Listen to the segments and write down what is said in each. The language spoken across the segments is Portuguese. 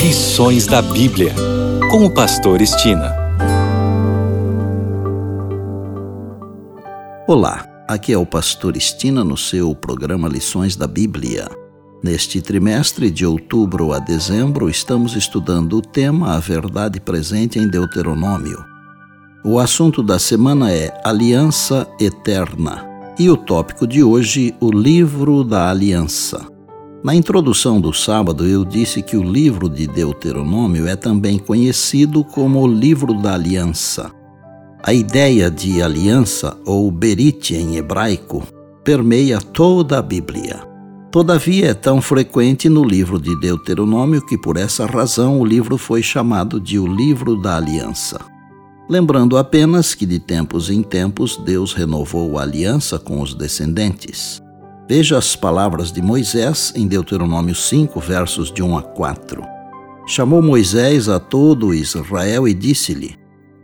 Lições da Bíblia, com o pastor Estina. Olá, aqui é o pastor Estina no seu programa Lições da Bíblia. Neste trimestre, de outubro a dezembro, estamos estudando o tema A Verdade Presente em Deuteronômio. O assunto da semana é Aliança Eterna e o tópico de hoje, o Livro da Aliança. Na introdução do sábado, eu disse que o livro de Deuteronômio é também conhecido como o Livro da Aliança. A ideia de aliança, ou berit em hebraico, permeia toda a Bíblia. Todavia, é tão frequente no livro de Deuteronômio que, por essa razão, o livro foi chamado de o Livro da Aliança. Lembrando apenas que, de tempos em tempos, Deus renovou a aliança com os descendentes. Veja as palavras de Moisés em Deuteronômio 5, versos de 1 a 4. Chamou Moisés a todo Israel e disse-lhe: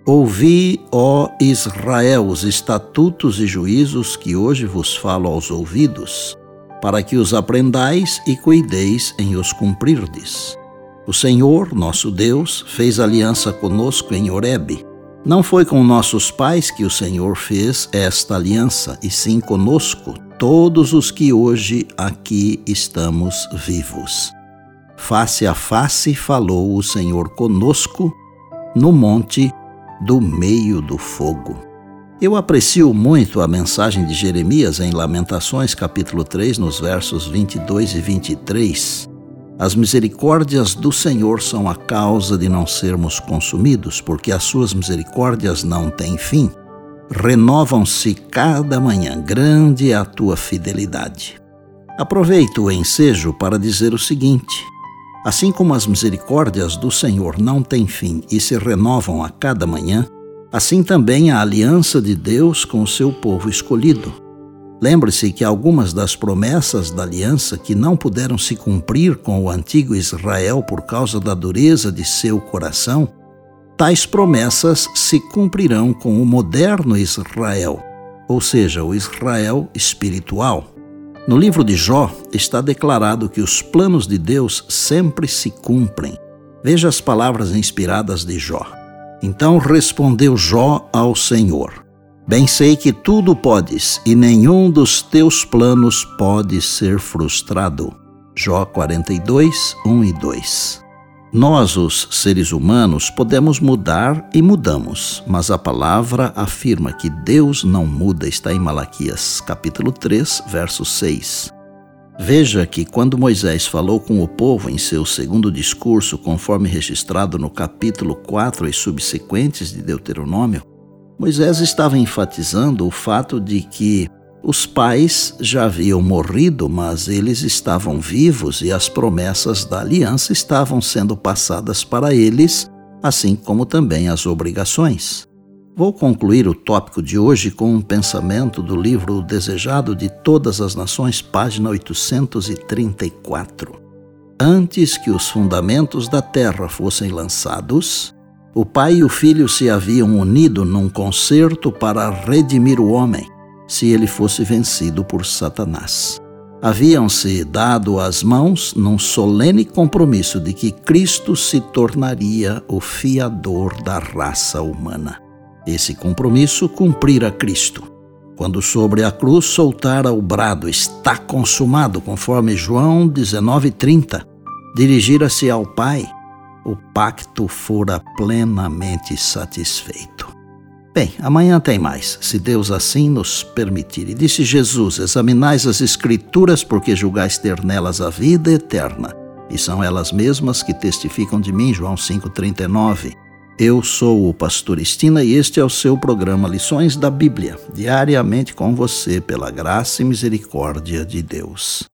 Ouvi, ó Israel, os estatutos e juízos que hoje vos falo aos ouvidos, para que os aprendais e cuideis em os cumprirdes. O Senhor, nosso Deus, fez aliança conosco em Horebe. Não foi com nossos pais que o Senhor fez esta aliança, e sim conosco, todos os que hoje aqui estamos vivos. Face a face falou o Senhor conosco no monte do meio do fogo. Eu aprecio muito a mensagem de Jeremias em Lamentações, capítulo 3, nos versos 22 e 23. As misericórdias do Senhor são a causa de não sermos consumidos, porque as suas misericórdias não têm fim. Renovam-se cada manhã, grande é a tua fidelidade. Aproveito o ensejo para dizer o seguinte: assim como as misericórdias do Senhor não têm fim e se renovam a cada manhã, assim também a aliança de Deus com o seu povo escolhido. Lembre-se que algumas das promessas da aliança que não puderam se cumprir com o antigo Israel por causa da dureza de seu coração, tais promessas se cumprirão com o moderno Israel, ou seja, o Israel espiritual. No livro de Jó está declarado que os planos de Deus sempre se cumprem. Veja as palavras inspiradas de Jó. Então respondeu Jó ao Senhor: Bem sei que tudo podes, e nenhum dos teus planos pode ser frustrado. Jó 42, 1 e 2. Nós, os seres humanos, podemos mudar e mudamos, mas a palavra afirma que Deus não muda, está em Malaquias, capítulo 3, verso 6. Veja que quando Moisés falou com o povo em seu segundo discurso, conforme registrado no capítulo 4 e subsequentes de Deuteronômio, Moisés estava enfatizando o fato de que os pais já haviam morrido, mas eles estavam vivos e as promessas da aliança estavam sendo passadas para eles, assim como também as obrigações. Vou concluir o tópico de hoje com um pensamento do livro O Desejado de Todas as Nações, página 834. Antes que os fundamentos da terra fossem lançados, o pai e o filho se haviam unido num concerto para redimir o homem, se ele fosse vencido por Satanás. Haviam-se dado as mãos num solene compromisso de que Cristo se tornaria o fiador da raça humana. Esse compromisso cumprira Cristo, quando sobre a cruz soltara o brado: está consumado, conforme João 19:30, dirigira-se ao Pai, o pacto fora plenamente satisfeito. Bem, amanhã tem mais, se Deus assim nos permitir. E disse Jesus: examinais as Escrituras, porque julgais ter nelas a vida eterna, e são elas mesmas que testificam de mim. João 5:39. Eu sou o pastor Estina e este é o seu programa Lições da Bíblia, diariamente com você, pela graça e misericórdia de Deus.